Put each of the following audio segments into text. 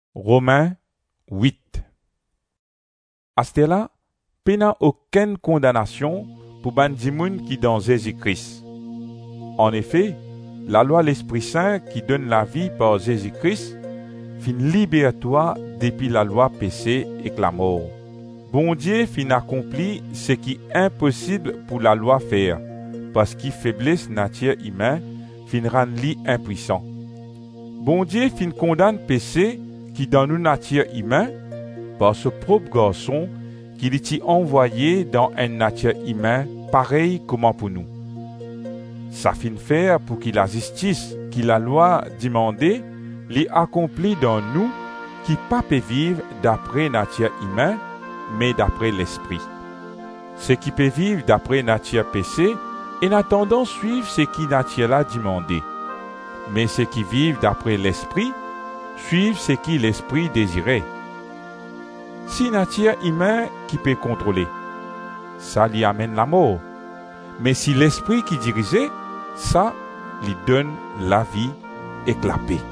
Romains 8. Astela, pe n'a aucune condamnation pour ban di moun qui dans Jésus-Christ. En effet, la loi l'Esprit Saint qui donne la vie par Jésus-Christ fin libère-toi depuis la loi péché et la mort. Bon Dieu fin accompli ce qui est impossible pour la loi faire, parce qu'il faiblesse nature humaine fin rend li impuissant. Bon Dieu fin condamne péché qui dans nous nature humaine par ce propre garçon qu'il était envoyé dans une nature humaine pareil comme pour nous. Ça fin faire pour qu'il la justice qui la loi demandait l'ait accompli dans nous qui pas peut vivre d'après nature humaine mais d'après l'esprit. Ce qui peut vivre d'après nature péché et en attendant suivre ce qui nature l'a demandé. Mais ceux qui vivent d'après l'esprit suivent ce qui l'esprit désirait. Si nature humaine qui peut contrôler, ça lui amène la mort. Mais si l'esprit qui dirigeait, ça lui donne la vie et la paix.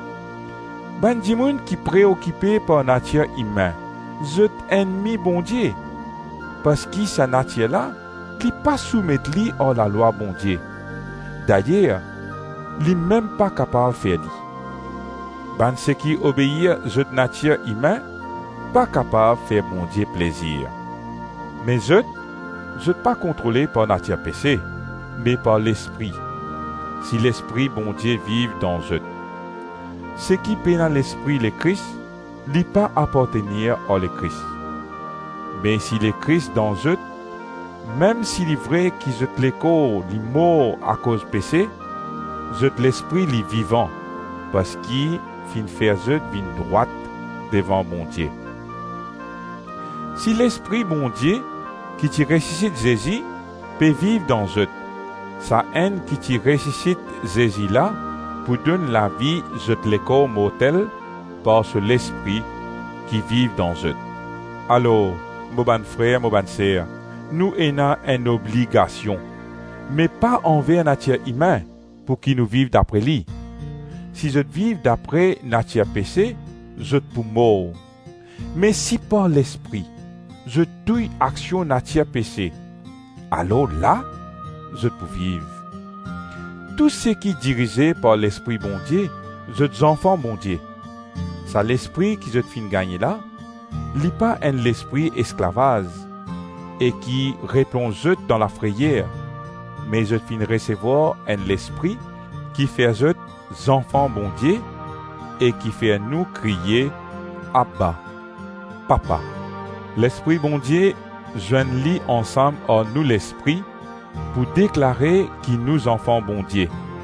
Ben di moun qui préoccupé par nature humaine, zot ennemi bon Dieu, parce que sa nature là, qui pas soumettre li à la loi bon Dieu. D'ailleurs, li même pas capable faire li. Ben ceux qui obéir zot nature humaine, pas capable faire bon Dieu plaisir. Mais zot pas contrôlé par nature péché, mais par l'esprit. Si l'esprit bon Dieu vive dans eux. Ce qui peine à l'esprit le Christ, li pas appartenir à le Christ. Mais si le Christ dans eux, même s'il est vrai qu'ils êtes les corps, li mort à cause péché, êtes l'esprit li vivant, parce qu'il fin faire eux vin droite devant bon Dieu. Si l'esprit bon Dieu qui t'y ressuscite Jésus peut vivre dans eux, sa haine qui t'y ressuscite Jésus là pour donner la vie les corps mortels par l'esprit qui vit dans eux. Alors, mon bon frère, mon bonne sœur, nous avons une obligation, mais pas envers nature humaine pour qui nous vivent d'après lui. Si je vivent d'après nature péché, je pour mort. Mais si par l'esprit, je tue action nature péché, alors là, je peux vivre. Tout ce qui est dirigé par l'esprit bon Dieu, je enfants bon Dieu. Ça l'esprit qui je fin gagner là, lit pas un l'esprit esclavage et qui répond je dans la frayère, mais je fin recevoir un l'esprit qui fait je enfants bon Dieu et qui fait nous crier Abba, Papa. L'esprit bon Dieu joigne li ensemble en nous l'esprit pour déclarer qui nous enfants bon Dieu.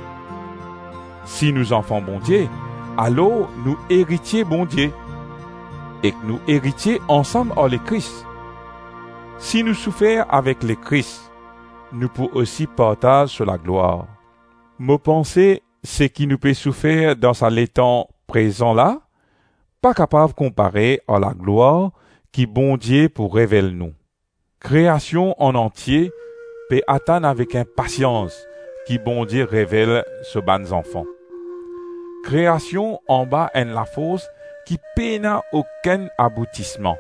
Si nous enfants bon Dieu, alors nous héritiers bon Dieu, et que nous héritiers ensemble en le Christ. Si nous souffrons avec le Christ, nous pouvons aussi partager sur la gloire. Mon pensée, c'est qui nous peut souffrir dans sa l'étant présent là, pas capable de comparer à la gloire qui bon Dieu pour révéler nous. Création en entier peut attendre avec impatience qui bon Dieu révèle ce bons enfants. Création en bas en la fosse qui peine aucun aboutissement.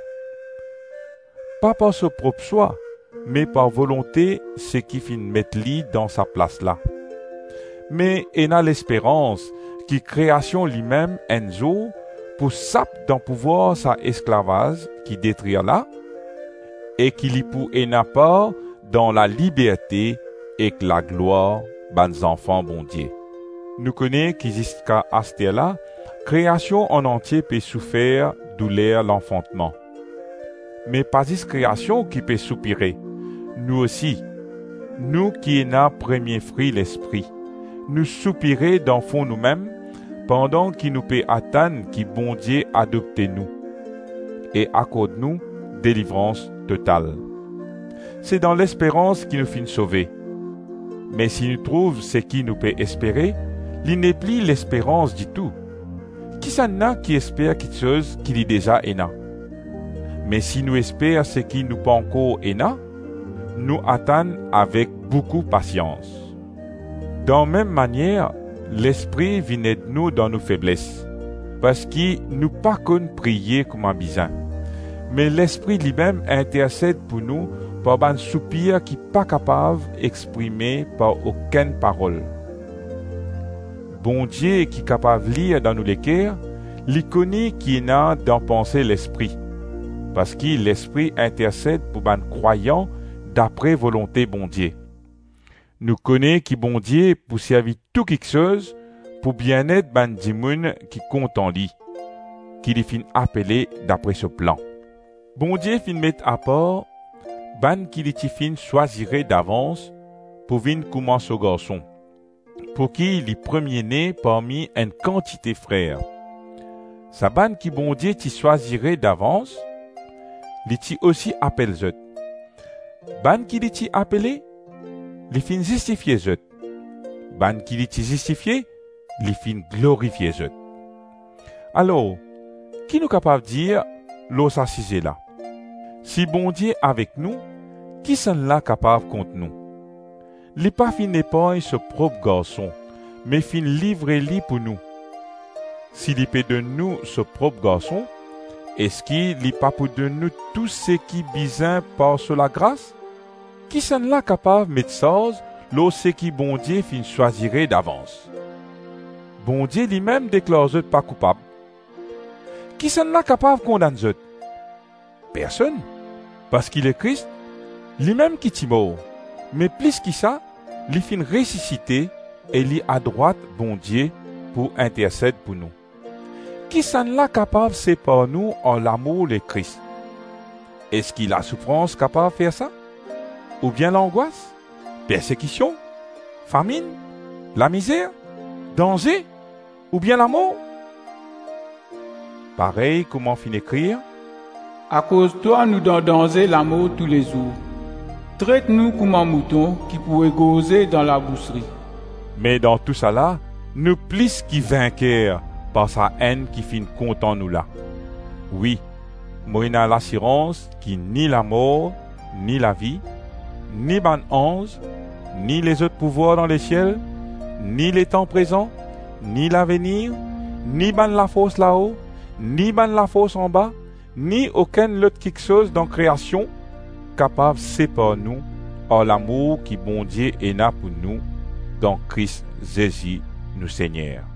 Pas par ce propre soi, mais par volonté ce qui fin mettre li dans sa place là. Mais en a l'espérance qui création lui-même un jour pour sap dans pouvoir sa esclavage qui détruire là et qui li pour en part dans la liberté et la gloire bons enfants bon Dieu. Nous connaissons qu'il jusqu'à Astela, création en entier peut souffrir douleur l'enfantement. Mais pas juste création qui peut soupirer. Nous aussi, nous qui avons premier fruit l'esprit, nous soupirer dans fond nous-mêmes pendant qu'il nous peut attendre qui bon Dieu adopte nous et accorde nous délivrance totale. C'est dans l'espérance qui nous finit sauver. Mais si nous trouvons ce qui nous peut espérer, il n'est plus l'espérance du tout. Qui ça n'a qui espère quelque chose qu'il est déjà éna? Mais si nous espérons ce qui nous pas encore éna, nous attendons avec beaucoup de patience. Dans la même manière, l'esprit vient de nous dans nos faiblesses. parce qu'il nous pas qu'on prier comme un bizin. Mais l'Esprit lui-même intercède pour nous par un soupir qui pas capable d'exprimer par aucune parole. Bon Dieu qui est capable de lire dans nous les cœurs, il connaît qui est dans penser l'Esprit. Parce que l'Esprit intercède pour un croyant d'après volonté bon Dieu. Nous connaissons qui bon Dieu pour servir tout quelque chose pour bien-être ban dimoun qui compte en lui, qui les fin appeler d'après ce plan. Bon Dieu fin mettre à part ban qui les fin choisirait d'avance pour venir commencer au garçon, pour qui les premiers-nés parmi une quantité frères. Sa ban qui bon Dieu t'y choisirait d'avance, les t'y aussi appelle zot. Ban qui les t'y appelé, les fin justifier zot. Ban qui les t'y justifié, les fin glorifier zot. Alors, qui nous capable de dire l'eau s'assise là? Si bon Dieu avec nous, qui sont là capable contre nous? Les pas fin épargne ce propre garçon, mais fin livrer lui pour nous. S'il peut de nous ce propre garçon, est-ce qu'il n'est pas pour de nous tout ce qui bizin par sur la grâce? Qui sont là capable de mettre ça, l'eau ce qui bon Dieu fin choisirait d'avance? Bon Dieu lui-même déclare eux pas coupable. Qui sont là capable de condamner eux? Personne. Parce qu'il est Christ, lui-même qui est mort. Mais plus que ça, il fin ressuscité et il est à droite bon Dieu pour intercéder pour nous. Qui sont là capable de séparer nous en l'amour de Christ? Est-ce qu'il a souffrance capable de faire ça? Ou bien l'angoisse, persécution, famine, la misère, danger, ou bien la mort? Pareil, comment fin écrire? À cause de toi, nous dans danger la mort tous les jours. Traite-nous comme un mouton qui pourrait gauzer dans la bousserie. Mais dans tout ça là, nous plus qui vainqueurs par sa haine qui fin content nous là. Oui, moi il a l'assurance qui ni la mort, ni la vie, ni ban ange, ni les autres pouvoirs dans les ciels, ni les temps présents, ni l'avenir, ni ban la force là-haut, ni ban la force en bas, ni aucun autre quelque chose dans création capable de séparer nous en l'amour qui bon Dieu est là pour nous dans Christ Jésus, nous Seigneur.